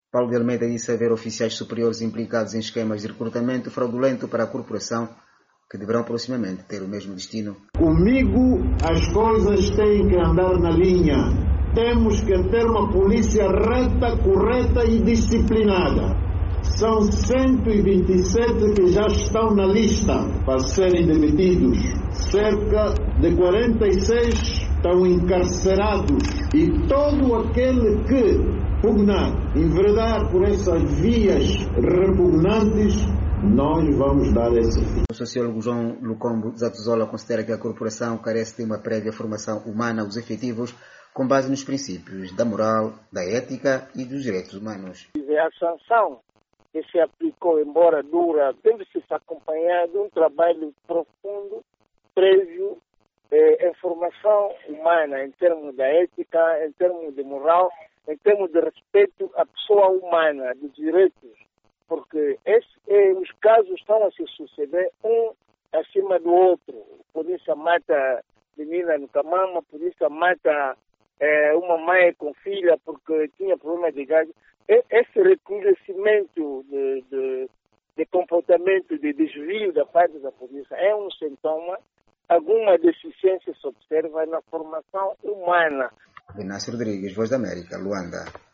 Paulo de Almeida disse haver oficiais superiores implicados em esquemas de recrutamento fraudulento para a corporação, que deverão proximamente ter o mesmo destino. Comigo as coisas têm que andar na linha. Temos que ter uma polícia reta, correta e disciplinada. São 127 que já estão na lista para serem demitidos. Cerca de 46 estão encarcerados. E todo aquele que pugnar, enveredar por essas vias repugnantes, nós vamos dar esse fim. O sociólogo João Lucombo Zatuzola considera que a corporação carece de uma prévia formação humana aos efetivos com base nos princípios da moral, da ética e dos direitos humanos. A sanção que se aplicou, embora dura, deve ser acompanhada de um trabalho profundo, prévio, em formação humana, em termos da ética, em termos de moral, em termos de respeito à pessoa humana, dos direitos. Porque os casos estão a se suceder um acima do outro. A polícia mata menina no Camama, a polícia mata uma mãe com filha porque tinha problema de gás. Esse recrudescimento de comportamento de desvio da parte da polícia é um sintoma. Alguma deficiência se observa na formação humana. Inácio Rodrigues, Voz da América, Luanda.